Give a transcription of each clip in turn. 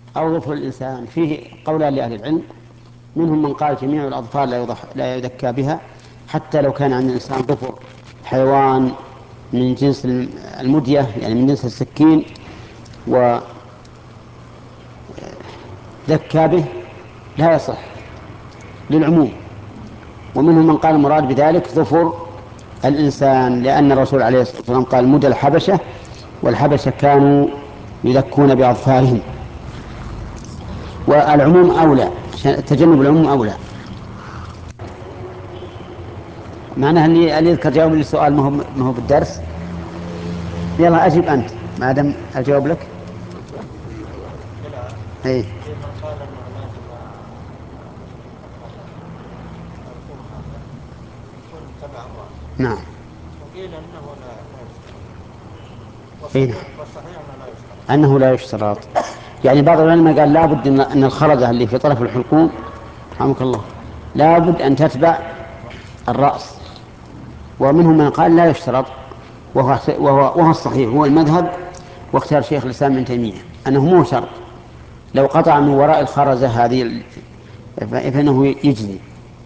أو ظفر الإنسان فيه قولان لأهل العلم، منهم من قال جميع الأظفار لا يذكى بها، حتى لو كان عند الإنسان ظفر حيوان من جنس المدية، يعني من جنس السكين، وذكى به لا يصح للعموم. ومنهم من قال المراد بذلك ظفر الإنسان، لأن الرسول عليه الصلاة والسلام قال مدى الحبشة، والحبشة كانوا يذكون بأظفارهم. والعموم أولى، تجنب العموم أولى. معناها اللي يذكر جواب للسؤال ما هو بالدرس. يلا أجب أنت ما دام أجاوب لك. إيه. نعم. وقيل أنه لا إيه. يشترط، والصحيح أنه لا يشترط. أنه لا يشترط. يعني بعض العلماء قال لابد أن الخرجة اللي في طرف الحلقوم رحمك الله لابد أن تتبع الرأس، ومنهم من قال لا يشترط، وهو الصحيح، هو المذهب، واختار شيخ الإسلام ابن تيمية أنه مو شرط، لو قطع من وراء الخرزة هذه فإنه يجزي.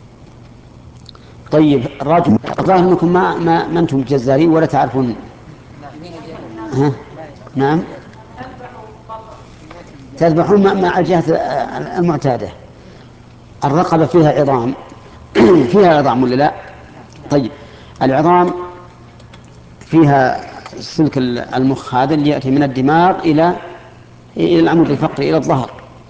طيب الرجل، الظاهر أنكم ما أنتم جزارين ولا تعرفون. ها؟ نعم، تذبحون مع الجهة المعتادة. الرقبة فيها عظام فيها عظام ولا لا؟ طيب العظام فيها سلك المخ هذا اللي يأتي من الدماغ إلى العمود الفقري إلى الظهر،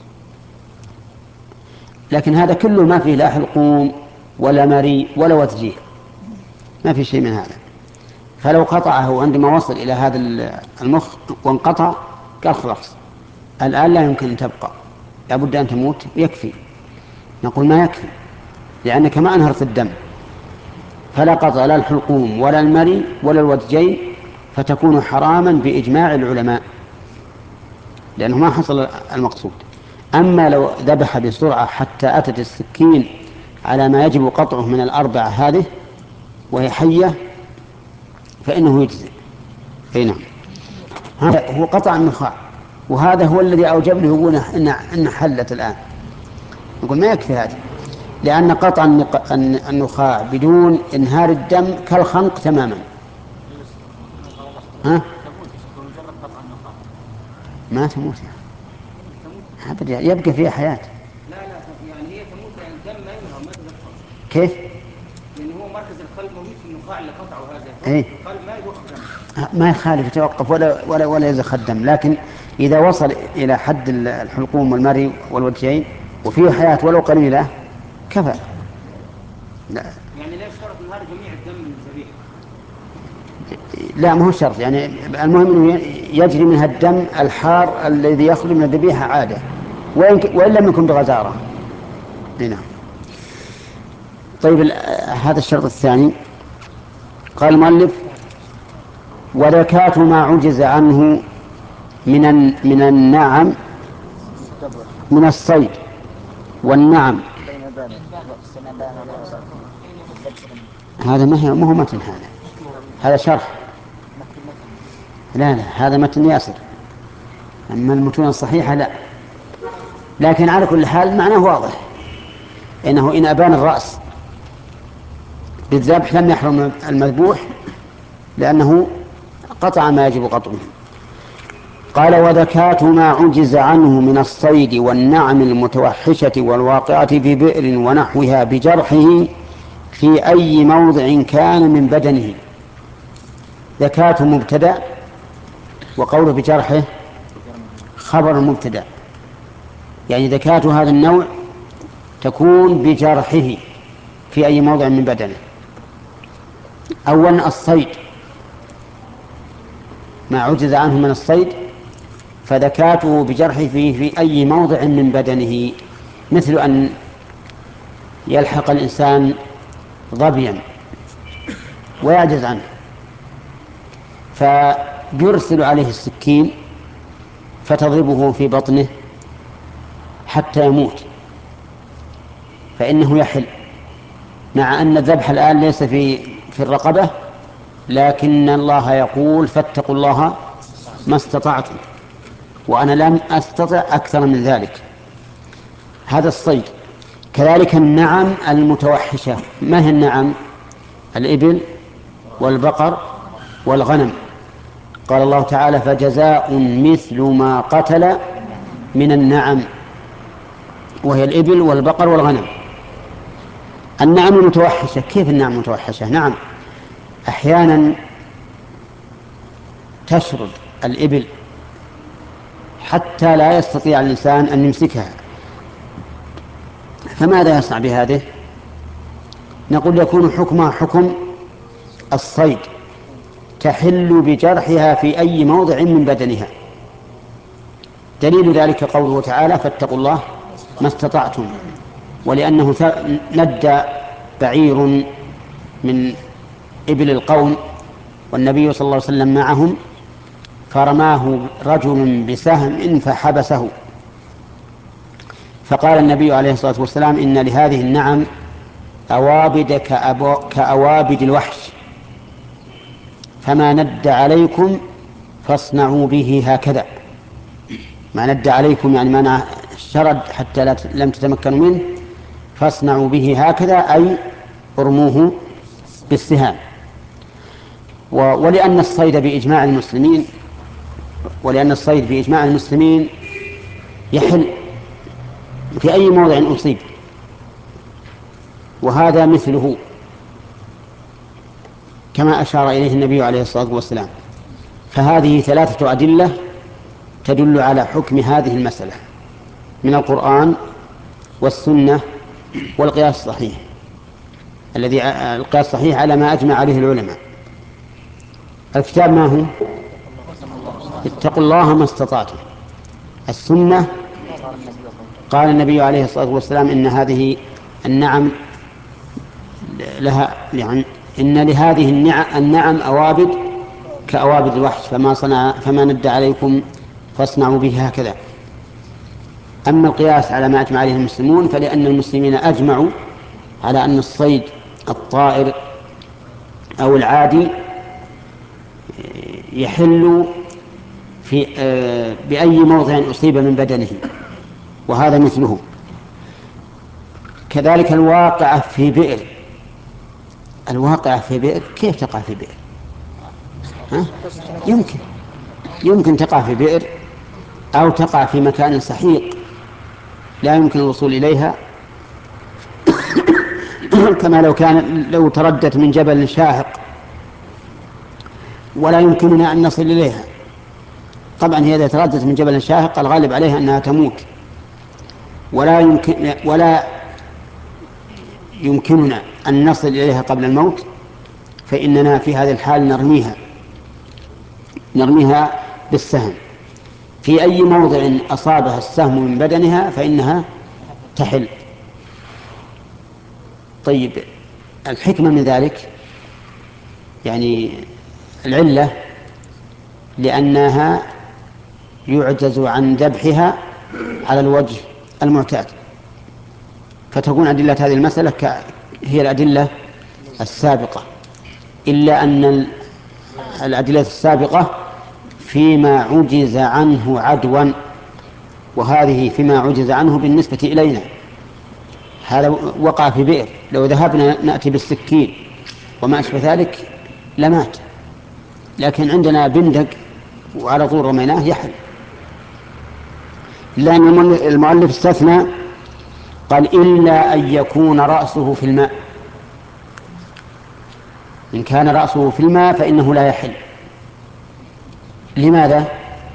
لكن هذا كله ما فيه لا حلقوم ولا مري ولا وتجيه، ما في شيء من هذا. فلو قطعه عندما وصل إلى هذا المخ وانقطع قال خلاص الآن لا يمكن أن تبقى، لابد أن تموت يكفي. نقول ما يكفي، لأنك ما أنهرت الدم، فلا قطع لا الحلقوم ولا المري ولا الودجين، فتكون حراما بإجماع العلماء، لأنه ما حصل المقصود. أما لو ذبح بسرعة حتى أتت السكين على ما يجب قطعه من الأربعة هذه وهي حية فإنه يجزي. أي نعم. هذا هو قطع النخاع، وهذا هو الذي أوجب له، يقول إن حلت الآن. نقول ما يكفي هذا، لأن قطع النخاع بدون إنهار الدم كالخنق تماما. ها؟ ما تموت أبدا، يبقى فيها حياة. لا يعني هي تموت، يعني الدم ما ينهر ما تدخل. كيف؟ لأن هو مركز القلب موجود في النخاع اللي قطعه هذا، إيه؟ القلب ما يضخ دم. ما يخالف يتوقف ولا يزخ الدم، لكن إذا وصل إلى حد الحلقوم والمري والوجهين وفيه حياة ولو قليلة كفى. لا, يعني لا يشترط انهار جميع الدم من الذبيحة. لا ما هو شرط، يعني المهم أنه يجري منها الدم الحار الذي يخرج من الذبيحة عادة، وإن لم يكن بغزارة. نعم. طيب هذا الشرط الثاني. قال المؤلف وذكاة ما عجز عنه من النعم، من الصيد والنعم. هذا ما هو متن، هذا شرح. لا هذا متن ياسر، أما المتون الصحيحة لا. لكن على كل حال معناه واضح، إنه إن أبان الرأس بالذبح لم يحرم المذبوح، لأنه قطع ما يجب قطعه. قال وذكاة ما عجز عنه من الصيد والنعم المتوحشة والواقعة في بئر ونحوها بجرحه في أي موضع كان من بدنه. ذكاة مبتدأ، وقوله بجرحه خبر مبتدأ، يعني ذكاة هذا النوع تكون بجرحه في أي موضع من بدنه. أولا الصيد، ما عجز عنه من الصيد فذكاته بجرحه في أي موضع من بدنه، مثل أن يلحق الإنسان ظبيا ويعجز عنه فيرسل عليه السكين فتضربه في بطنه حتى يموت، فإنه يحل، مع أن الذبح الآن ليس في الرقبة، لكن الله يقول فاتقوا الله ما استطعتم. وأنا لم أستطع أكثر من ذلك. هذا الصيد. كذلك النعم المتوحشة. ما هي النعم؟ الإبل والبقر والغنم. قال الله تعالى: فجزاء مثل ما قتل من النعم، وهي الإبل والبقر والغنم. النعم المتوحشة. كيف النعم المتوحشة؟ نعم، أحيانا تشرد الإبل حتى لا يستطيع الإنسان أن يمسكها، فماذا يصنع بهذه؟ نقول يكون حكمها حكم الصيد، تحل بجرحها في أي موضع من بدنها. دليل ذلك قوله تعالى: فاتقوا الله ما استطعتم. ولأنه ندى بعير من إبل القوم والنبي صلى الله عليه وسلم معهم، فرماه رجل بسهم فحبسه، فقال النبي عليه الصلاة والسلام: إن لهذه النعم أوابد كأوابد الوحش، فما ند عليكم فاصنعوا به هكذا. ما ند عليكم يعني ما شرد حتى لم تتمكنوا منه، فاصنعوا به هكذا أي ارموه بالسهام. ولأن الصيد بإجماع المسلمين يحل في أي موضع أصيب، وهذا مثله كما أشار إليه النبي عليه الصلاة والسلام. فهذه 3 أدلة تدل على حكم هذه المسألة من القرآن والسنة والقياس الصحيح، القياس الصحيح على ما أجمع عليه العلماء. الكتاب ما هو؟ اتقوا الله ما استطعتم. السنة قال النبي عليه الصلاة والسلام: إن هذه النعم لها، يعني إن لهذه النعم أوابد كأوابد الوحش، فما ند عليكم فاصنعوا به هكذا. أما القياس على ما أجمع عليه المسلمون، فلأن المسلمين أجمعوا على أن الصيد الطائر أو العادي يحل بأي موضع أصيب من بدنه، وهذا مثله. كذلك الواقعة في بئر. كيف تقع في بئر؟ يمكن تقع في بئر، أو تقع في مكان سحيق لا يمكن الوصول إليها، كما لو تردت من جبل شاهق ولا يمكننا أن نصل إليها. طبعا هي إذا تردت من جبل شاهق الغالب عليها أنها تموت، ولا يمكننا أن نصل إليها قبل الموت، فإننا في هذه الحال نرميها بالسهم في أي موضع أصابها السهم من بدنها فإنها تحل. طيب، الحكمة من ذلك يعني العلة لأنها يعجز عن ذبحها على الوجه المعتاد، فتكون أدلة هذه المسألة هي الأدلة السابقة، إلا أن الأدلة السابقة فيما عجز عنه عدوا، وهذه فيما عجز عنه بالنسبة إلينا. هذا وقع في بئر، لو ذهبنا نأتي بالسكين وما أشبه ذلك لمات، لكن عندنا بندق وعلى طول رميناه يحل. إلا أن المؤلف استثنى، قال: إلا أن يكون رأسه في الماء. إن كان رأسه في الماء فإنه لا يحل. لماذا؟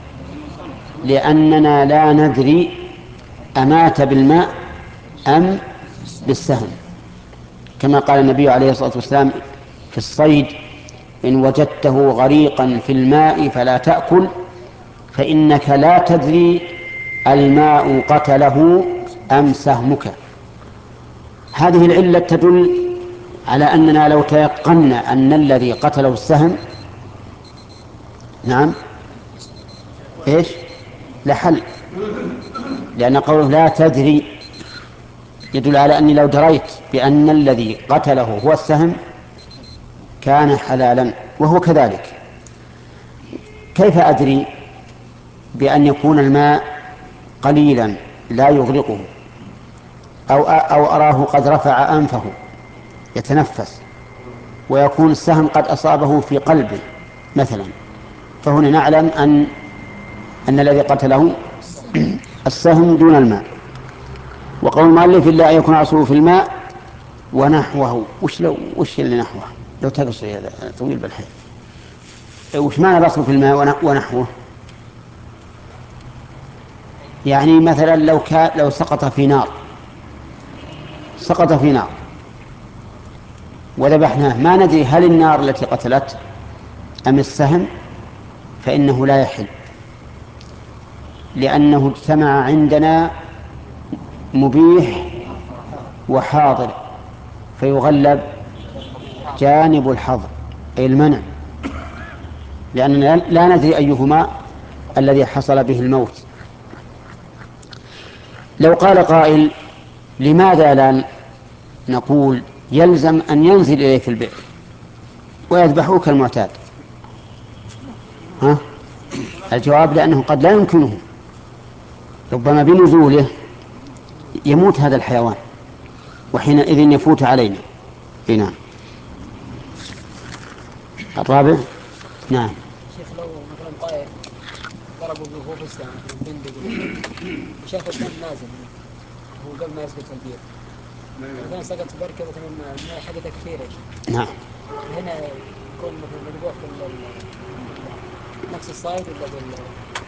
لأننا لا ندري أمات بالماء أم بالسهم، كما قال النبي عليه الصلاة والسلام في الصيد: إن وجدته غريقا في الماء فلا تأكل، فإنك لا تدري الماء قتله أم سهمك. هذه العلة تدل على أننا لو تيقنا أن الذي قتله السهم لحل، لأن قوله لا تدري يدل على أني لو دريت بأن الذي قتله هو السهم كان حلالا، وهو كذلك. كيف أدري؟ بأن يكون الماء قليلا لا يغرقه، أو أراه قد رفع أنفه يتنفس، ويكون السهم قد أصابه في قلبه مثلا، فهنا نعلم أن الذي قتله السهم دون الماء. وقول المؤلف إلا أن يكون عصره في الماء ونحوه. وش اللي نحوه؟ لو تقصي هذا طويل بالحيل. وش معنى الأصل في الماء ونحوه؟ يعني مثلا لو سقط في نار، وذبحناه، ما ندري هل النار التي قتلت أم السهم، فإنه لا يحل، لأنه اجتمع عندنا مبيح وحاضر، فيغلب جانب الحظر أي المنع، لأننا لا ندري أيهما الذي حصل به الموت. لو قال قائل لماذا لا نقول يلزم أن ينزل إليك البئر ويذبحوك كالمعتاد؟ الجواب لأنه قد لا يمكنه، ربما بنزوله يموت هذا الحيوان، وحينئذ يفوت علينا. نعم. الرابع. نعم. شيخ لو مثلا طائر ضربوا به في السماء بندق وشاف الدم نازل هو قبل ما يسقط البير، مثلا سقط بركة مثلا الماء حقته كثيرة، نعم. هنا يكون مثلا مذبوح نفس الصيد ولا بالماء؟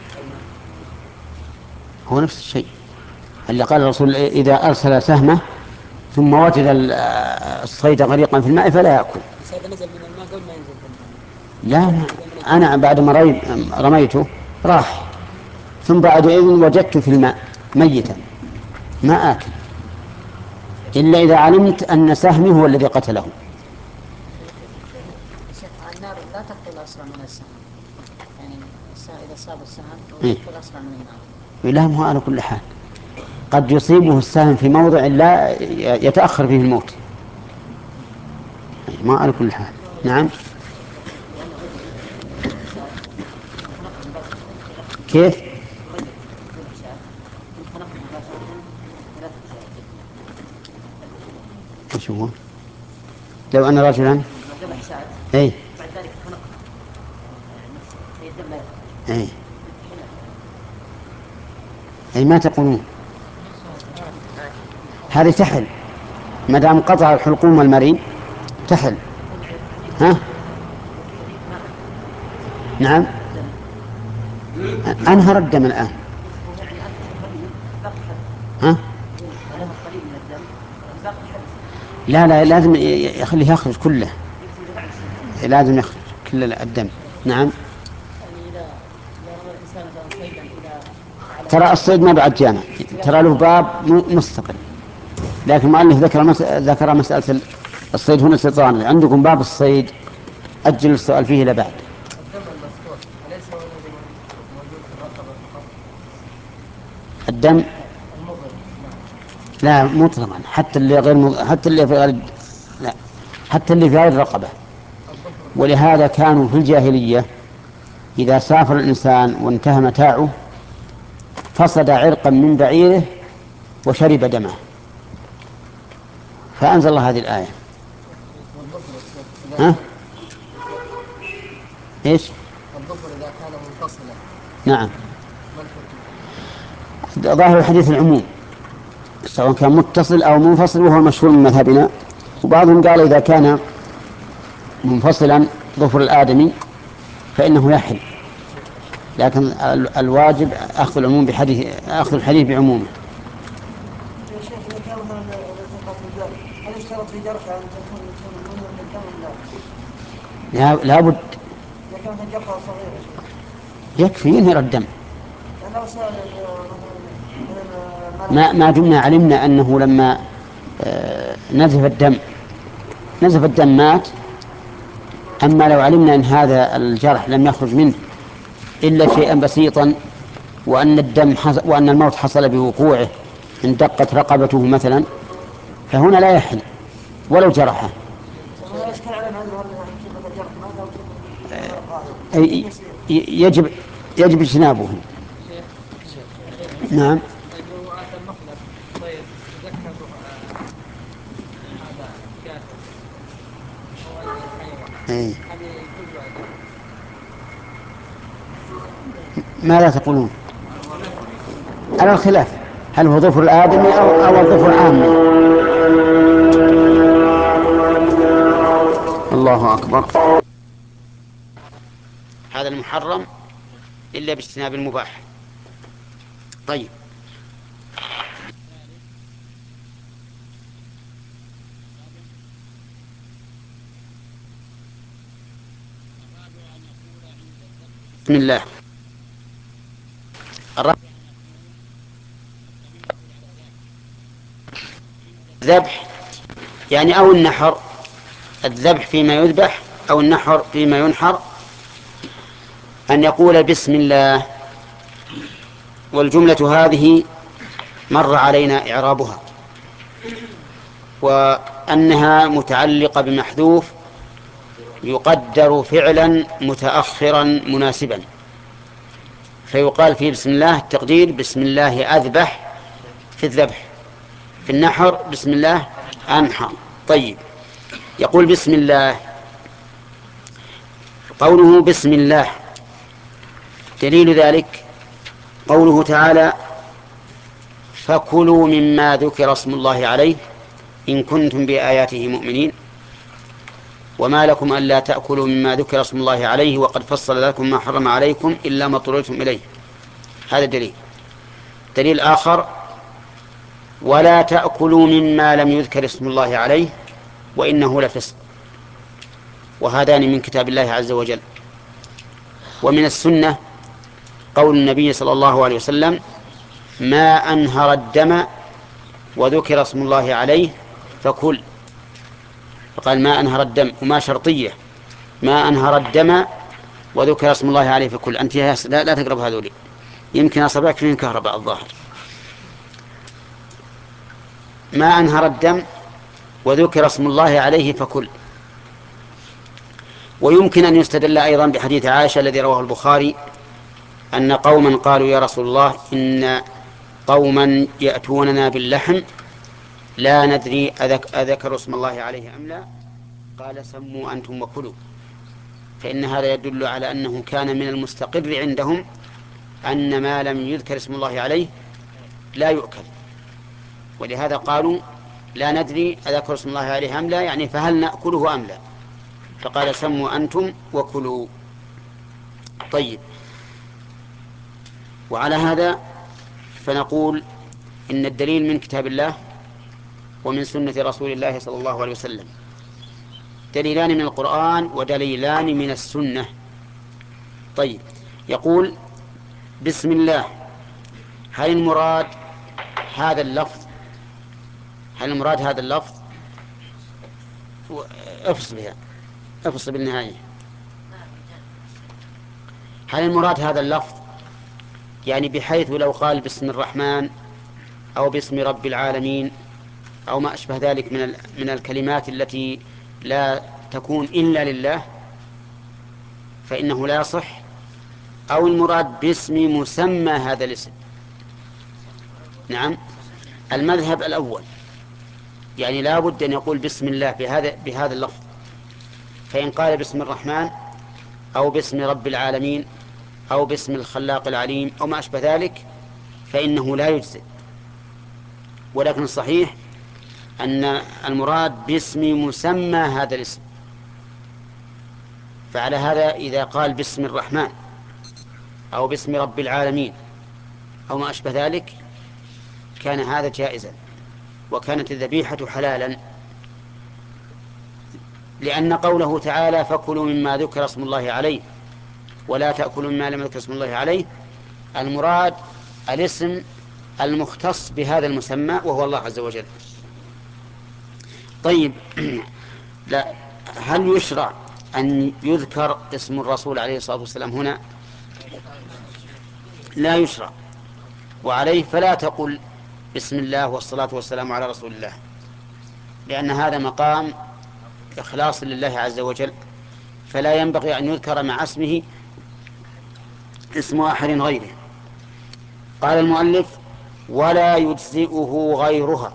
هو نفس الشيء اللي قال الرسول إذا أرسل سهمه ثم وجد الصيد غريقا في الماء فلا يأكل. بس هذا نزل من الماء قبل ما ينزل في لا الماء. أنا بعد ما رميته راح، ثم بعد إذن وجدت في الماء ميتا ما آكل إلا إذا علمت أن سهمي هو الذي قتله. النار لا تقتل أسرع من السهم، يعني إذا صاب السهم تقتل أسرع من النار. لا، هو على كل حال قد يصيبه السهم في موضع لا يتأخر فيه الموت، ما على كل حال. نعم. كيف؟ ايش هو؟ لو أن رجلا اي اي ما تقولون هذه تحل ما دام قطع الحلقوم والمرين تحل. نعم. أنهر الدم الآن. لا لازم يخليه يخرج كله، لازم يخرج كل الدم. نعم. ترى الصيد ما بعد جانا، ترى له باب مستقل، لكن المؤلف ذكر مسألة الصيد هنا استطران. عندكم باب الصيد أجل السؤال فيه إلى بعد. الدم لا مطلقا، حتى اللي غير حتى اللي في غير لا حتى اللي في غير الرقبة. ولهذا كانوا في الجاهلية إذا سافر الإنسان وانتهى متاعه فصد عرقا من بعيره وشرب دمه، فأنزل الله هذه الآية. إيش؟ الظفر إذا كان منفصلا. نعم. ظاهر الحديث العموم سواء كان متصل أو منفصل، وهو مشهور من مذهبنا. وبعضهم قال إذا كان منفصلا ظفر الآدمي فإنه يحل، لكن الواجب أخذ الحديث بعمومه. يا شيخ إذا كان مثلا التقاط الجرح هل يشترط في جرح أن تكون منذر للدم ولا لا؟ لا بد. إذا كان جرحه صغير يا شيخ يكفي ينهر الدم. يعني لو سأل مثلا ما دمنا علمنا أنه لما نزف الدم مات. أما لو علمنا أن هذا الجرح لم يخرج منه إلا شيئا بسيطا، وأن الموت حصل بوقوعه إن دقت رقبته مثلا، فهنا لا يحل ولو جرحه. يجب اجتنابه. نعم. طيب لو أتى المخلب طيب تذكر هذا كافر أو أي حيوان إيه. هذه يجوز أكله. ماذا تقولون؟ على الخلاف، هل هو ظفر الآدمي أو الظفر عامي؟ الله أكبر. هذا المحرم إلا باجتناب المباح. طيب، بسم الله. الذبح يعني أو النحر، الذبح فيما يذبح أو النحر فيما ينحر، أن يقول بسم الله. والجملة هذه مر علينا إعرابها، وأنها متعلقة بمحذوف يقدر فعلا متأخرا مناسبا، فيقال فيه بسم الله التقدير بسم الله أذبح في الذبح، في النحر بسم الله أنحر. طيب، يقول بسم الله. قوله بسم الله دليل ذلك قوله تعالى فكلوا مما ذكر اسم الله عليه إن كنتم بآياته مؤمنين وما لكم ألا تأكلوا مما ذكر اسم الله عليه وقد فصل لكم ما حرم عليكم إلا ما اضطررتم إليه. هذا دليل. دليل آخر ولا تأكلوا مما لم يذكر اسم الله عليه وإنه لفسق، وهذان من كتاب الله عز وجل. ومن السنة قول النبي صلى الله عليه وسلم ما أنهر الدم وذكر اسم الله عليه فكل، فقال ما أنهر الدم وما شرطية، ما أنهر الدم وذكر اسم الله عليه فكل. أنت لا تقرب هذولي، يمكن أصبعك فيهم كهرباء الظاهر. ما أنهر الدم وذكر اسم الله عليه فكل. ويمكن أن يستدل أيضا بحديث عائشة الذي رواه البخاري أن قوما قالوا يا رسول الله إن قوما يأتوننا باللحم لا ندري أذكر اسم الله عليه أم لا، قال سموا أنتم وكلوا. فإن هذا يدل على أنه كان من المستقر عندهم أن ما لم يذكر اسم الله عليه لا يؤكل، ولهذا قالوا لا ندري أذكر اسم الله عليه أم لا، يعني فهل نأكله أم لا، فقال سموا أنتم وكلوا. طيب، وعلى هذا فنقول إن الدليل من كتاب الله ومن سنة رسول الله صلى الله عليه وسلم، دليلان من القرآن ودليلان من السنة. طيب، يقول بسم الله، هل المراد هذا اللفظ، هل المراد هذا اللفظ افصل بها، افصل بالنهاية، هل المراد هذا اللفظ يعني بحيث لو قال بسم الرحمن أو باسم رب العالمين أو ما أشبه ذلك من الكلمات التي لا تكون إلا لله فإنه لا يصح، أو المراد باسم مسمى هذا الاسم؟ نعم، المذهب الأول، يعني لا بد أن يقول بسم الله بهذا اللفظ، فإن قال باسم الرحمن أو باسم رب العالمين أو باسم الخلاق العليم أو ما أشبه ذلك فإنه لا يجزئ. ولكن الصحيح أن المراد باسم مسمى هذا الاسم. فعلى هذا إذا قال باسم الرحمن أو باسم رب العالمين أو ما أشبه ذلك كان هذا جائزا، وكانت الذبيحة حلالا، لأن قوله تعالى فكلوا مما ذكر اسم الله عليه ولا تأكلوا مما لم يذكر اسم الله عليه، المراد الاسم المختص بهذا المسمى وهو الله عز وجل. طيب لا، هل يشرع أن يذكر اسم الرسول عليه الصلاة والسلام هنا؟ لا يشرع، وعليه فلا تقل بسم الله والصلاة والسلام على رسول الله، لأن هذا مقام إخلاص لله عز وجل، فلا ينبغي أن يذكر مع اسمه اسم أحد غيره. قال المؤلف ولا يجزئه غيرها.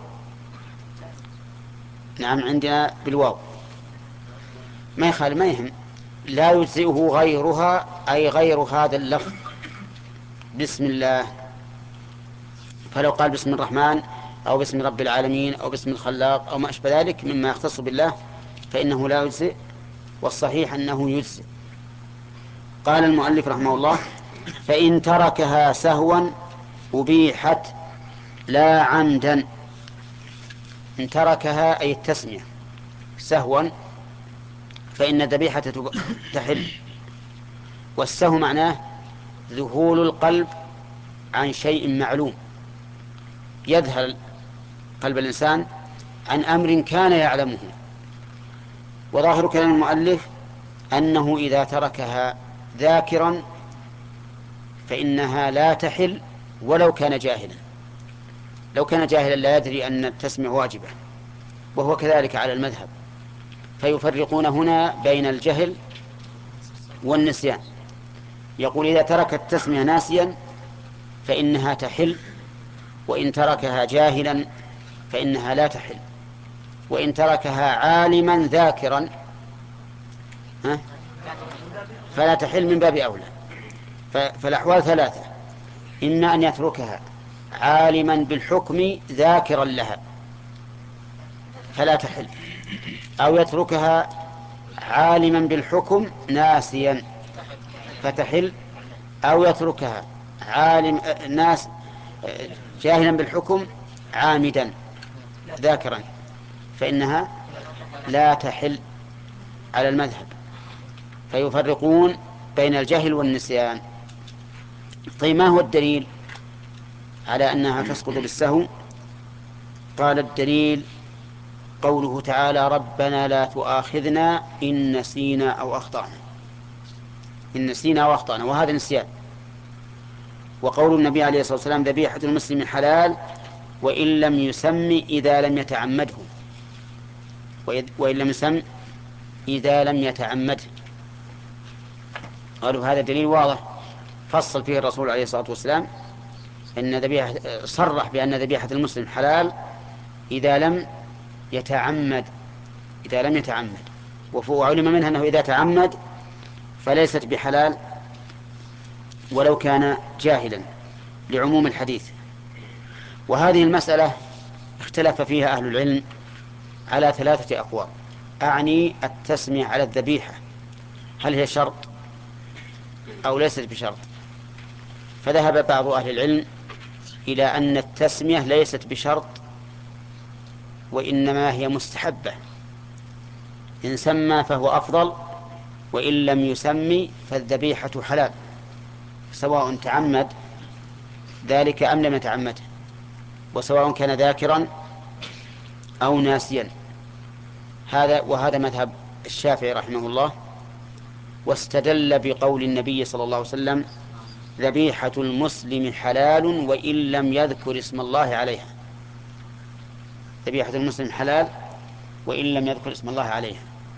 نعم عندنا بالواو، ما يخالف ما يهم. لا يجزئه غيرها أي غير هذا اللفظ بسم الله. فلو قال بسم الرحمن أو بسم رب العالمين أو بسم الخلاق أو ما أشبه ذلك مما يختص بالله فإنه لا يجزئ، والصحيح أنه يجزئ. قال المؤلف رحمه الله: فإن تركها سهوا أبيحت لا عمدا. إن تركها أي التسمية سهوا فإن الذبيحة تحل. والسهو معناه ذهول القلب عن شيء معلوم، يذهل قلب الإنسان عن أمر كان يعلمه. وظاهر كلام المؤلف أنه إذا تركها ذاكرا فإنها لا تحل ولو كان جاهلا. لو كان جاهلا لا يدري أن التسمية واجبة، وهو كذلك على المذهب، فيفرقون هنا بين الجهل والنسيان. يقول إذا ترك التسمية ناسيا فإنها تحل، وإن تركها جاهلا فإنها لا تحل، وإن تركها عالما ذاكرا فلا تحل من باب أولى. فالأحوال ثلاثة: إما أن يتركها عالما بالحكم ذاكرا لها فلا تحل، أو يتركها عالما بالحكم ناسيا فتحل، أو يتركها عالم ناس جاهلا بالحكم عامدا ذاكرا فإنها لا تحل على المذهب. فيفرقون بين الجهل والنسيان. طيب ما هو الدليل على أنها تسقط بالسهو؟ قال الدليل قوله تعالى: ربنا لا تؤاخذنا إن نسينا أو أخطأنا. إن نسينا أو أخطأنا، وهذا نسيان. وقول النبي عليه الصلاة والسلام: ذبيحة المسلم حلال وإن لم يسم إذا لم يتعمده، وإن لم يسم إذا لم يتعمده. قالوا هذا دليل واضح فصل فيه الرسول عليه الصلاة والسلام أن ذبيحة، صرح بأن ذبيحة المسلم حلال إذا لم يتعمد. إذا لم يتعمد، وعلم منها أنه إذا تعمد فليست بحلال ولو كان جاهلا لعموم الحديث. وهذه المسألة اختلف فيها أهل العلم على 3 أقوال، أعني التسمية على الذبيحة هل هي شرط أو ليست بشرط. فذهب بعض أهل العلم إلى أن التسمية ليست بشرط وإنما هي مستحبة، إن سمى فهو أفضل، وإن لم يسمي فالذبيحة حلال سواء تعمد ذلك أم لم يتعمد، وسواء كان ذاكرا أو ناسيا. وهذا مذهب الشافعي رحمه الله، واستدل بقول النبي صلى الله عليه وسلم: ذبيحة المسلم حلال وإن لم يذكر اسم الله عليها. ذبيحة المسلم حلال وإن لم يذكر اسم الله عليها.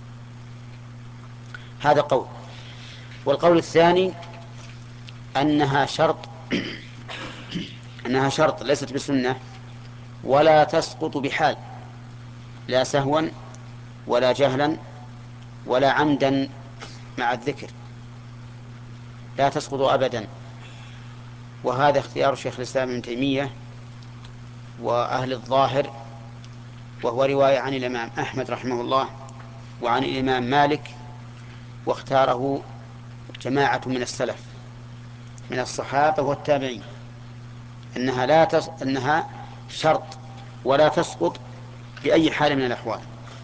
هذا قول. والقول الثاني أنها شرط أنها شرط ليست بسنة، ولا تسقط بحال، لا سهوا ولا جهلا ولا عمدا مع الذكر، لا تسقط أبدا. وهذا اختيار شيخ الإسلام ابن تيمية وأهل الظاهر، وهو رواية عن الإمام أحمد رحمه الله وعن الإمام مالك، واختاره جماعة من السلف من الصحابة والتابعين، أنها شرط ولا تسقط بأي حال من الأحوال.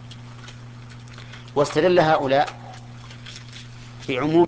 واستدل هؤلاء بعموم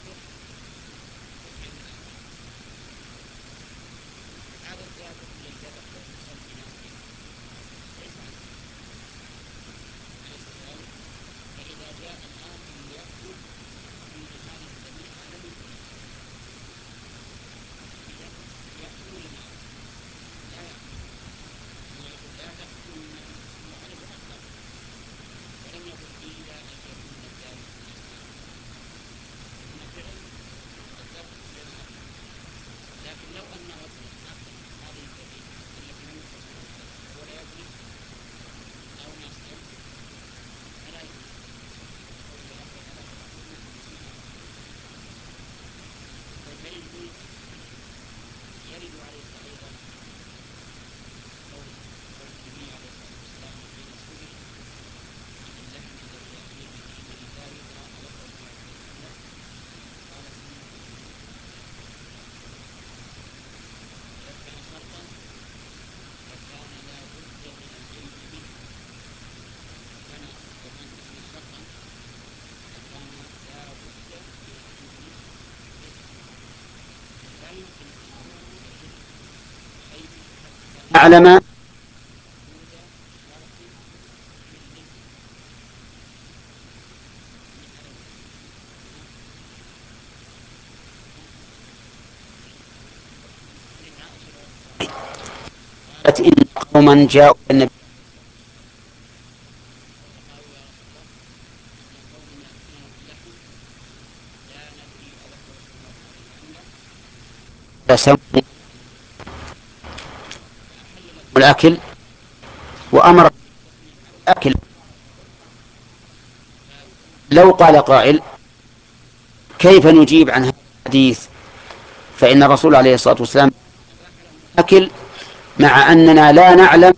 أعلم إن قوما جاءوا النبي فسموا الأكل وأمر الأكل. لو قال قائل كيف نجيب عن هذا الحديث فإن الرسول عليه الصلاة والسلام أكل مع أننا لا نعلم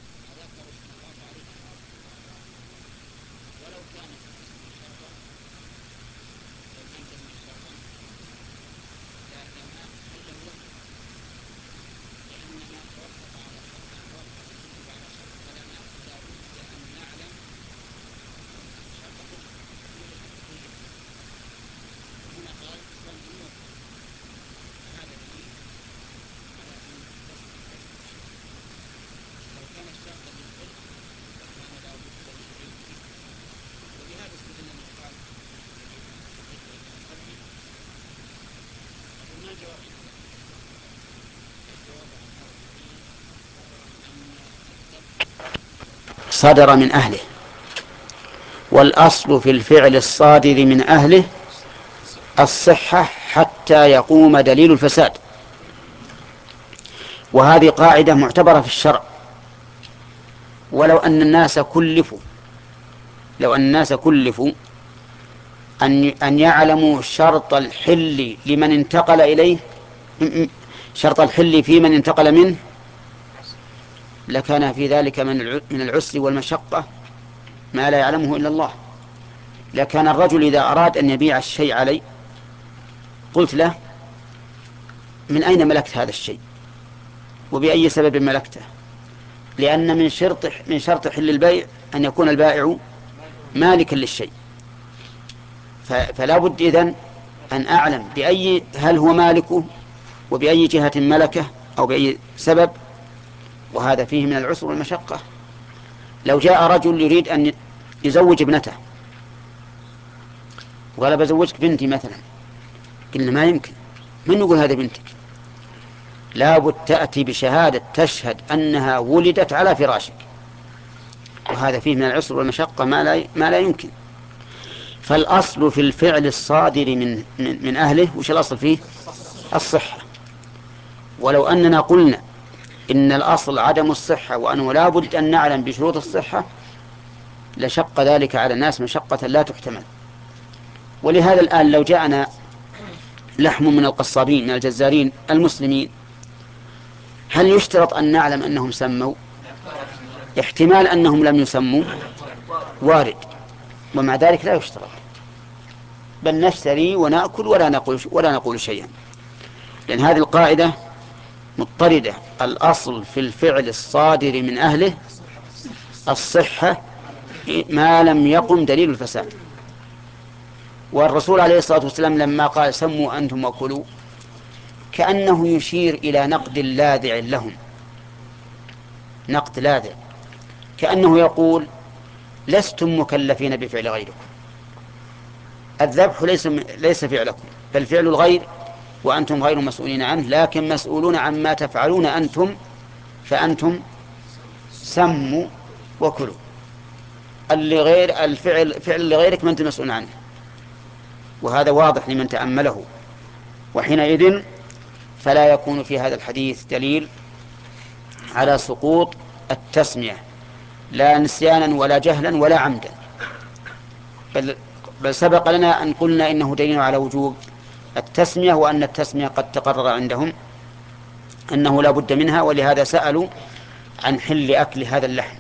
صدر من أهله، والأصل في الفعل الصادر من أهله الصحة حتى يقوم دليل الفساد. وهذه قاعدة معتبرة في الشرع. ولو أن الناس كلفوا أن يعلموا شرط الحل لمن انتقل إليه، شرط الحل في من انتقل منه، لكان في ذلك من العسر والمشقة ما لا يعلمه إلا الله. لكان الرجل إذا أراد أن يبيع الشيء علي قلت له من أين ملكت هذا الشيء وبأي سبب ملكته، لأن من شرط حل البيع أن يكون البائع مالكا للشيء. فلا بد إذن أن أعلم هل هو مالكه وبأي جهة ملكه أو بأي سبب، وهذا فيه من العسر والمشقة. لو جاء رجل يريد أن يزوج ابنته وقال بزوجك بنتي مثلا، قلنا ما يمكن، من يقول هذا بنتك؟ لابد تأتي بشهادة تشهد أنها ولدت على فراشك، وهذا فيه من العسر والمشقة ما لا يمكن. فالأصل في الفعل الصادر من أهله وش الأصل فيه؟ الصحة. ولو أننا قلنا إن الأصل عدم الصحة وأنه لا بد أن نعلم بشروط الصحة لشق ذلك على الناس مشقة لا تحتمل. ولهذا الآن لو جاءنا لحم من القصابين من الجزارين المسلمين، هل يشترط أن نعلم أنهم سموا؟ احتمال أنهم لم يسموا وارد، ومع ذلك لا يشترط، بل نشتري ونأكل ولا نقول شيئا، لأن هذه القاعدة مضطردة. الأصل في الفعل الصادر من أهله الصحة ما لم يقم دليل الفساد. والرسول عليه الصلاة والسلام لما قال سموا أنتم وكلوا كأنه يشير إلى نقد لاذع لهم، نقد لاذع، كأنه يقول لستم مكلفين بفعل غيركم، الذبح ليس فعلكم بل فعل الغير وأنتم غير مسؤولين عنه، لكن مسؤولون عما تفعلون أنتم، فأنتم سموا وكلوا. فعل لغيرك ما أنت مسؤول عنه، وهذا واضح لمن تأمله. وحينئذ فلا يكون في هذا الحديث دليل على سقوط التسمية، لا نسيانا ولا جهلا ولا عمدا، بل سبق لنا أن قلنا إنه دليل على وجوب التسمية، وأن التسمية قد تقرر عندهم أنه لا بد منها، ولهذا سألوا عن حل أكل هذا اللحم.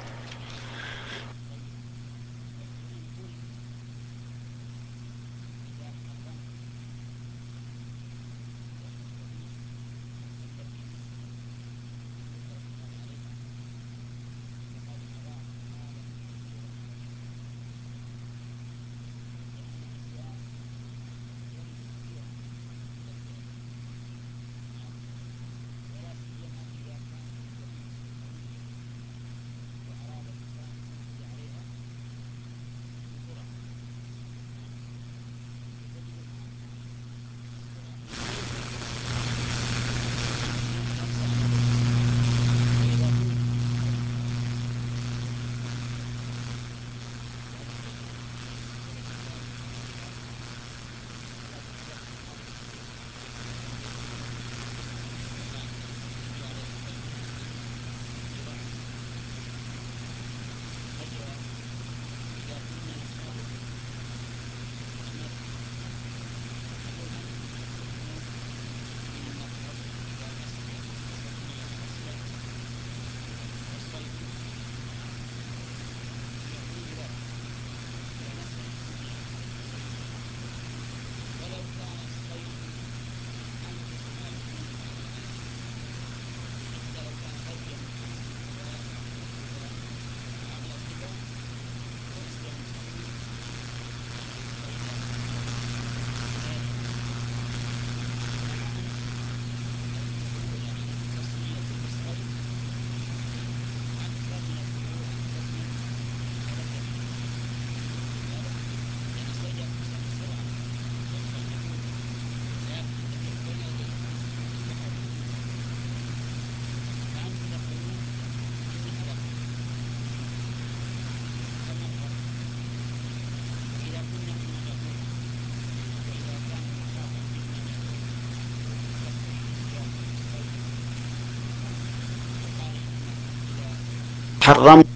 حرم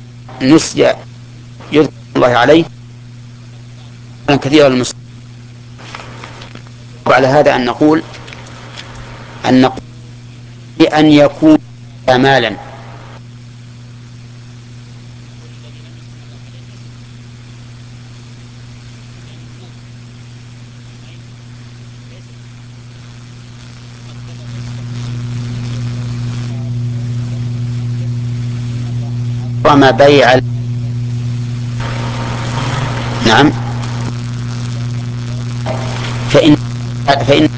نسي يذكر الله عليه كثيرا المسلم. وعلى هذا أن نقول بأن يكون مالا وما بيع. نعم. فإن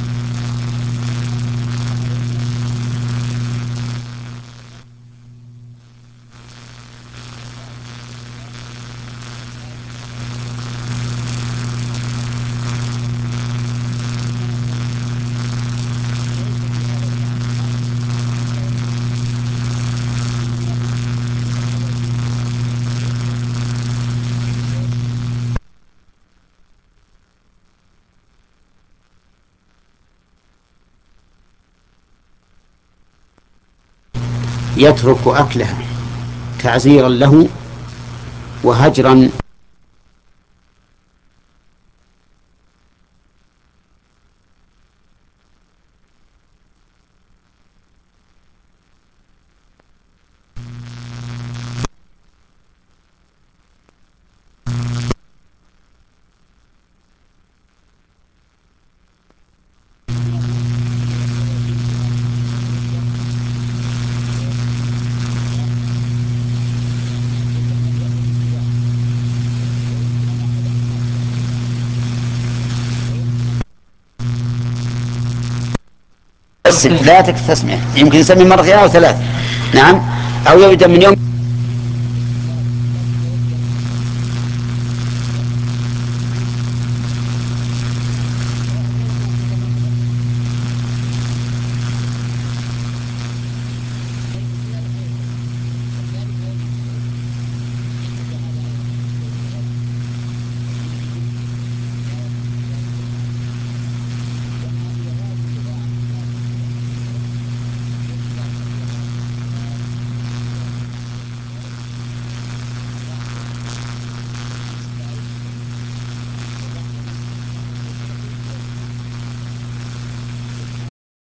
يترك أكلها تعزيرا له وهجرا لا تكفي التسمية، يمكن يسمي مرتين أو ثلاث. نعم. أو يبدأ من يوم